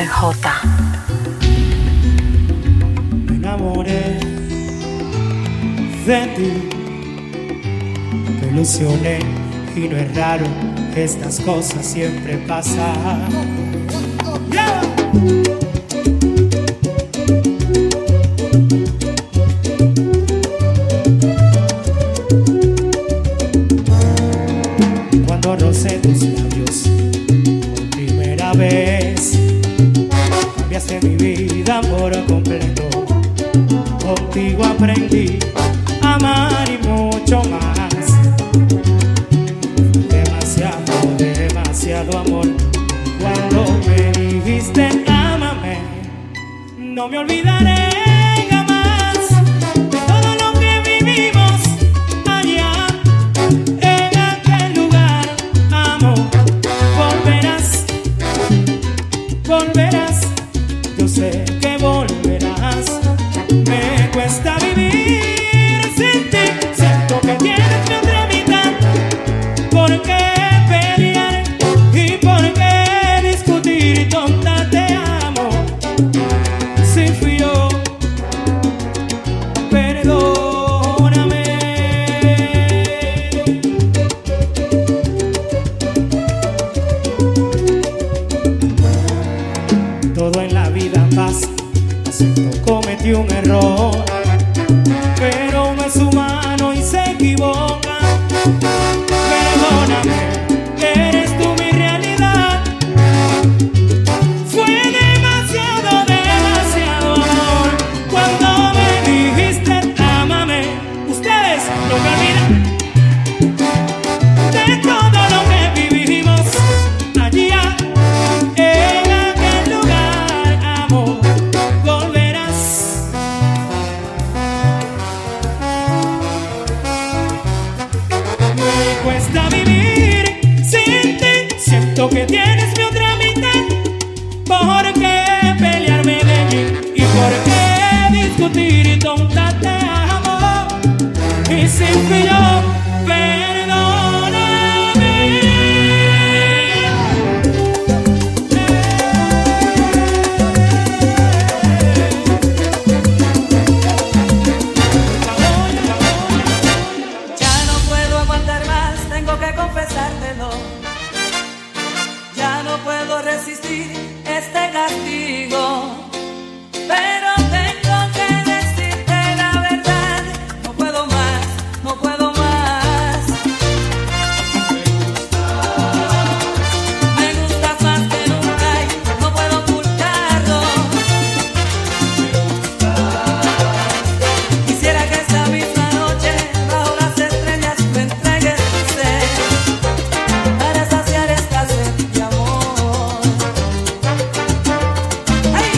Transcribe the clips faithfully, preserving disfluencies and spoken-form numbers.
R J. Me enamoré de ti, me ilusioné y no es raro, estas cosas siempre pasan. Yeah. Cuando rocé tus labios por primera vez, cambiaste mi vida por completo. Contigo aprendí a amar y mucho más. Demasiado, demasiado amor. Cuando me dijiste ámame, no me olvidaré jamás de todo lo que vivimos allá en aquel lugar. Amor, volverás, volverás, yo sé que volverás. Me cuesta vivir sin ti, siento que tienes mi otra mitad. ¿Por qué pelear y por qué discutir? Tonta, te amo. Si fui yo, perdóname. Todo en la vida pasa, acepto, cometí un error, pero uno es humano y se equivoca. Perdóname, eres tú mi realidad. Fue demasiado, demasiado amor. Cuando me dijiste ámame, ustedes no me olvidan de todo lo que vivimos allá en aquel lugar. Amor, volverás. Me cuesta vivir sin ti, siento que tienes mi otra mitad. ¿Por qué pelearme de mí? ¿Y por qué discutir? Y tonta, te amo. Y si fui yo, perdóname. Ya no puedo aguantar más, tengo que confesártelo. Ya no puedo resistir este castigo, pero tengo que decirte la verdad. No puedo más, no puedo más. Me gustas más que nunca y no puedo ocultarlo. Quisiera que esta misma noche bajo las estrellas me entregues tu ser para saciar esta sed de amor. ¡Ay!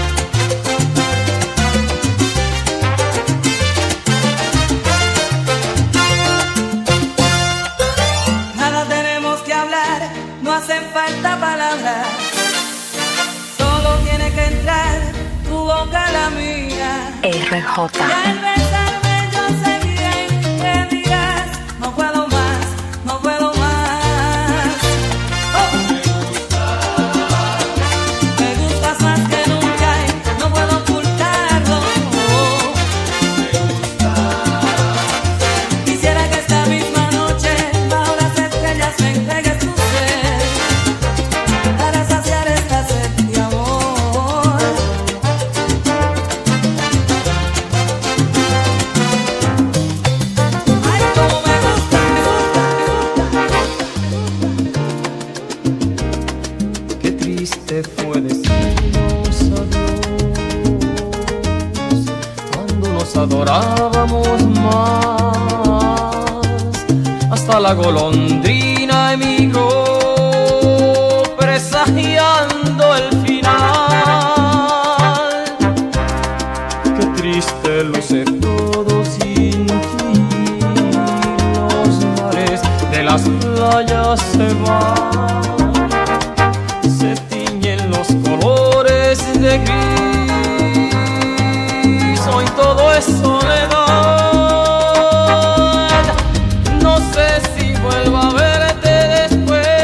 Nada tenemos que hablar, no hacen falta palabras. Solo tiene que entrar tu boca a la mía. R J. Y al besarme yo sé bien que dirás no puedo más, no puedo más. Oh. Me gustas más que nunca y no puedo ocultarlo. Oh. Quisiera que esta misma noche bajo las estrellas me entregues tu ser para saciar esta sed de amor. Ay, cómo me gusta, me gusta. Qué triste fue decirnos adiós cuando nos adorábamos más. Hasta la golondrina emigró presagiando el final. Qué triste luce todo sin ti. Los mares de las playas se van, se tiñen los colores de gris. Hoy todo es soledad. No sé si vuelvo a verte después.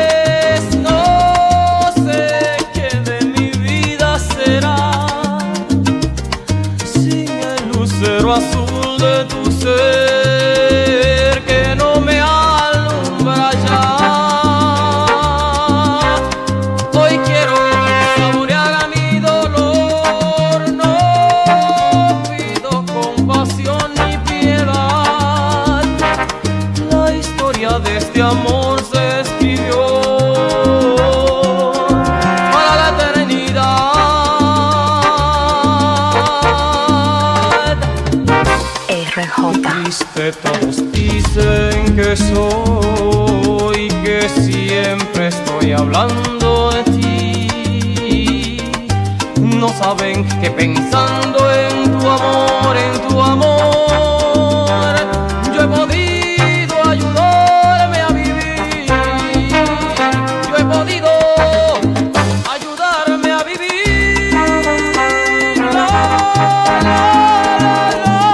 que todos dicen que soy, que siempre estoy hablando de ti. No saben que pensando en tu amor, en tu amor, yo he podido ayudarme a vivir. Yo he podido ayudarme a vivir. La, la, la,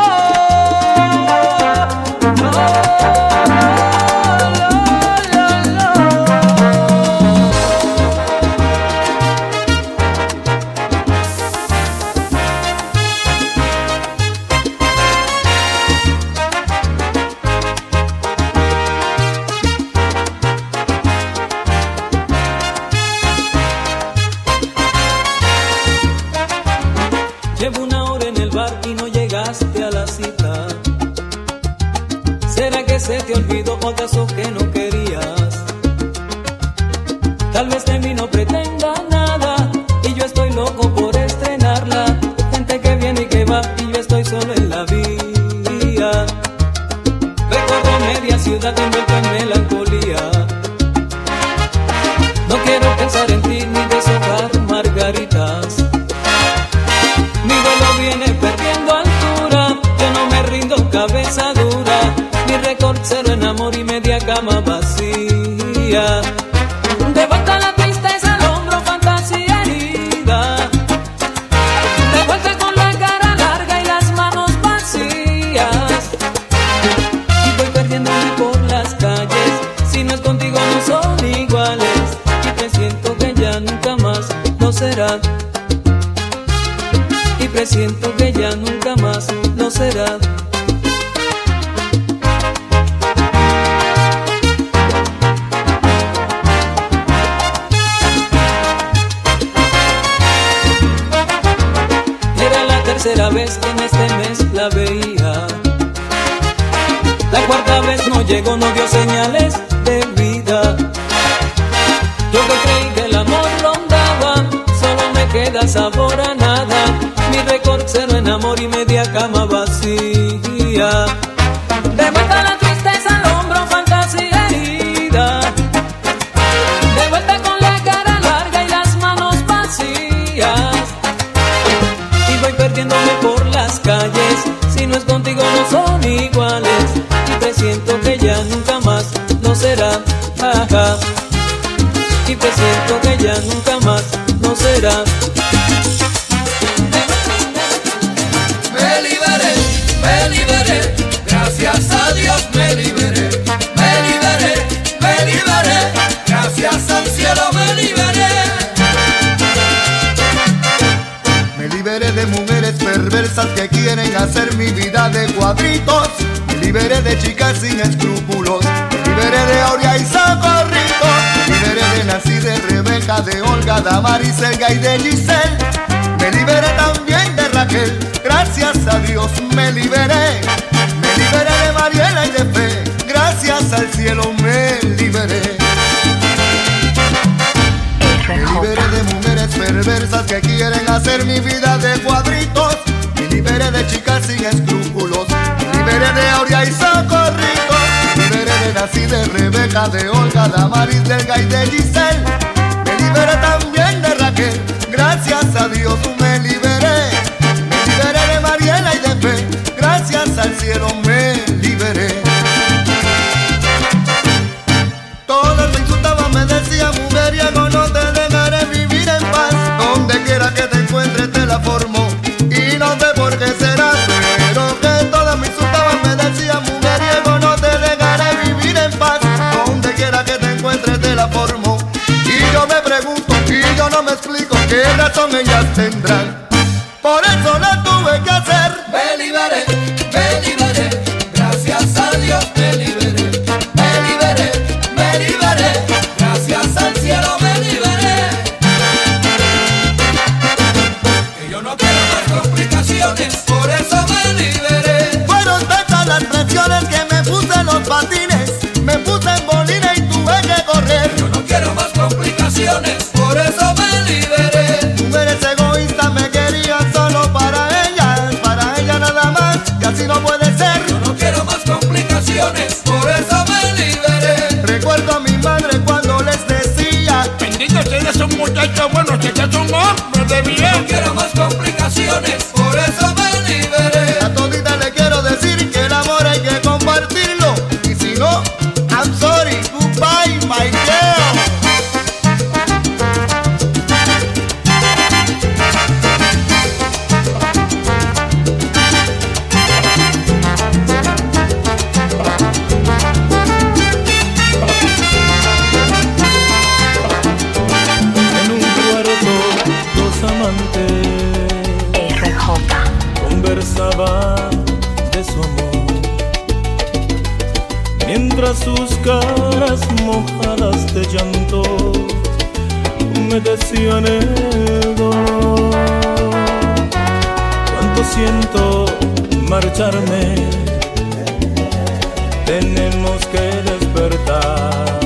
la, la, la, la, la. Llevo una hora en el bar y no llegaste a la cita. ¿Será que se te olvidó o acaso que no querías? Tal vez de mí no pretenda nada y yo estoy loco por estrenarla. Gente que viene y que va y yo estoy solo en la vía. Recorro media ciudad envuelto en melancolía. No quiero pensar en ti ni deshojar margaritas. Mi vuelo viene perdiendo altura, yo no me rindo, cabeza dura. Mi récord cero en amor y media cama vacía. De vuelta la tristeza al hombro, fantasía herida. De vuelta con la cara larga y las manos vacías. Y voy perdiéndome por las calles, si no es contigo no son iguales. Y presiento que ya nunca más no será. Y presiento que ya nunca más no será. Era la tercera vez que en este mes la veía. La cuarta vez no llegó, no dio señales de vida. Yo que creí que el amor rondaba, solo me queda sabor a nada. Mi récord cero en amor y media cama vacía. De vuelta la tristeza al hombro, fantasía herida. De vuelta con la cara larga y las manos vacías. Y voy perdiéndome por las calles, si no es contigo no son iguales. Y presiento que ya nunca más no será. Ajá. Y presiento que ya nunca más no será. Me liberé, me liberé, gracias a Dios me liberé. Me liberé, me liberé, gracias al cielo me liberé. Me liberé de mujeres perversas que quieren hacer mi vida de cuadritos. Me liberé de chicas sin escrúpulos. Me liberé de Aurea y Socorrito. Me liberé de Nancy, de Rebeca, de Olga, Damaris, Elga y de Giselle. Me liberé también de Raquel, gracias a Dios me liberé. Me liberé de Mariela y de Fe, gracias al cielo me liberé. Me liberé de mujeres perversas que quieren hacer mi vida de cuadritos. Me liberé de chicas sin escrúpulos. Me liberé de Aurea y Socorrito. Me liberé de Nancy, de Rebeca, de Olga, Damaris, de Elga y de Giselle. Me liberé también de Raquel, gracias a Dios me liberé. Me liberé de Mariela y de Fe, gracias al cielo me liberé. Todas me insultaban, me decían mujeriego, no te dejaré vivir en paz. Donde quiera que te encuentres te la formo y no sé por qué será. Pero que todas me insultaban, me decían mujeriego, no te dejaré vivir en paz. Donde quiera que te encuentres te la formo. Y yo me pregunto y yo no me explico qué razón ellas tendrán. Por eso la tuve que hacer. Me liberé, me liberé, gracias a Dios me liberé. Me liberé, me liberé, gracias al cielo me liberé. Que yo no quiero más complicaciones, por eso me liberé. Fueron tantas las presiones que me puse en los patines, me puse en bolina y tuve que correr. Yo no quiero más complicaciones, por eso me liberé. Mujeres egoístas me querían solo para ellas, para ella nada más, y así no puede ser. caras mojadas de llanto me decían el dolor. Cuánto siento marcharme, tenemos que despertar,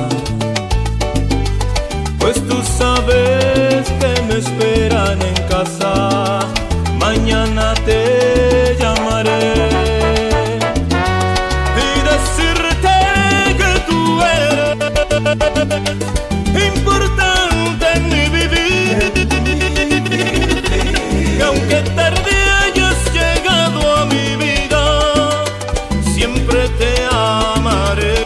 pues tú sabes que me esperan en casa. Mañana te llamaré y decirte que tú eres importante en mi vivir, que aunque tarde hayas llegado a mi vida, siempre te amaré.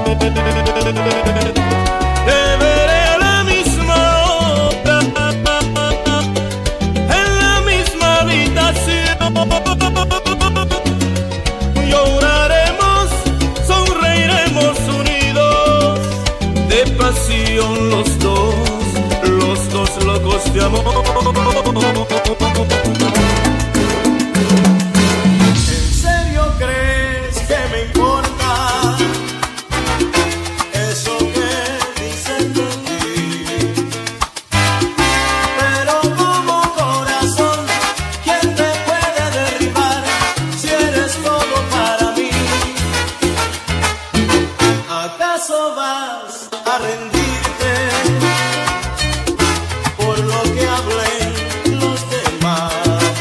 Te veré a la misma hora, en la misma habitación. Lloraremos, sonreiremos unidos, de pasión los dos, los dos locos de amor. ¿En serio crees que me importa eso que dicen de ti? Pero como corazón, ¿quién te puede derribar si eres todo para mí? ¿Acaso vas a rendirte por lo que hablen los demás?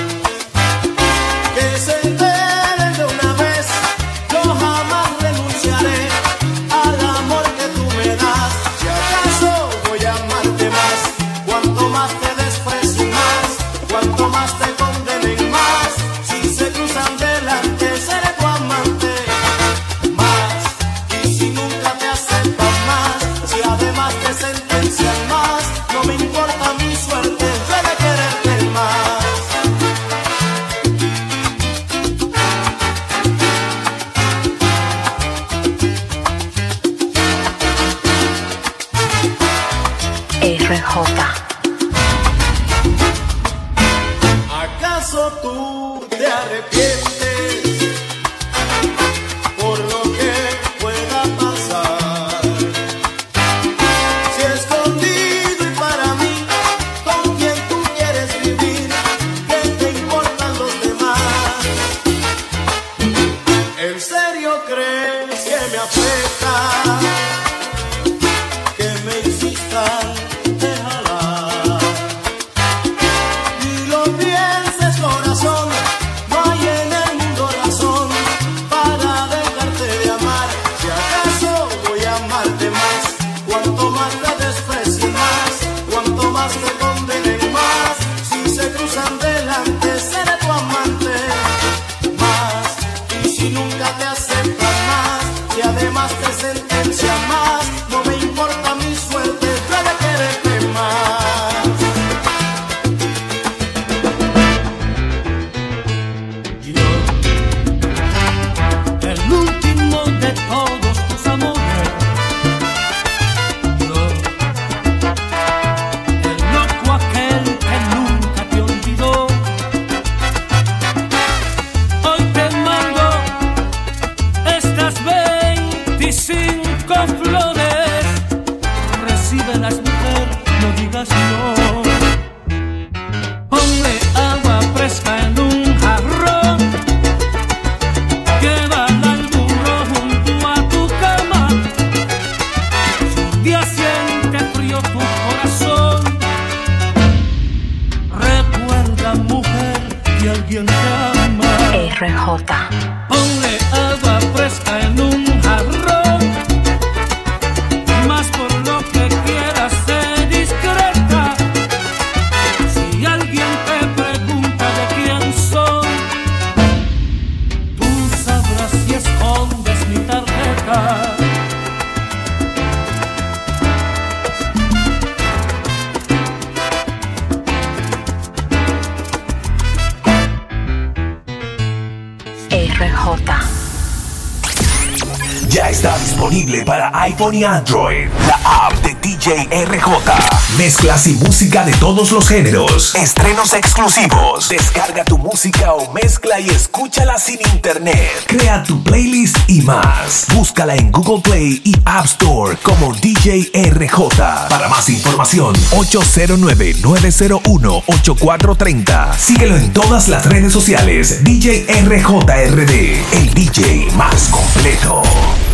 Que se enteren de una vez, yo jamás renunciaré al amor que tú me das. Si acaso voy a amarte más, cuanto más te desprecien más, cuanto más te condenen más. Si se cruzan delante, seré tu amante más. Y si nunca te aceptan más, si además te sentencian más, no me importa mi suerte, yo he de quererte más. R J. ¿Acaso tú te arrepientes por lo que pueda pasar? Si escondido y para mí, con quien tú quieres vivir, ¿qué te importan los demás? ¿En serio crees que me afecta que me insistan? Déjala. Ni lo pienses, corazón, no hay en el mundo razón para dejarte de amar. Si acaso voy a amarte más, cuanto más te desprecien más, cuanto más te condenen más. Si se cruzan delante, seré tu amante más. Y si nunca te aceptan más, si además te sentencian más, no me importa mi suerte, yo he de quererte más. Yo, el último de todos tus amores. Yo, el loco aquel que nunca te olvidó. Hoy te mando estas veinticinco flores. Recíbelas, mujer, no digas no. Ponle agua fresca en un jarrón, llévala al burro junto a tu cama. Si un día siente frío tu corazón, recuerda, mujer, que alguien te ama. R J. Ponle agua fresca en un jarrón, más por lo que quieras ser discreta. Si alguien te pregunta de quién soy, tú sabrás si escondes mi tarjeta. R Ya está disponible para iPhone y Android. La app de D J R J. Mezclas y música de todos los géneros. Estrenos exclusivos. Descarga tu música o mezcla y escúchala sin internet. Crea tu playlist y más. Búscala en Google Play y App Store como D J R J. Para más información, ocho cero nueve, nueve cero uno, ocho cuatro tres cero. Síguelo en todas las redes sociales. D J R J R D, el D J más completo.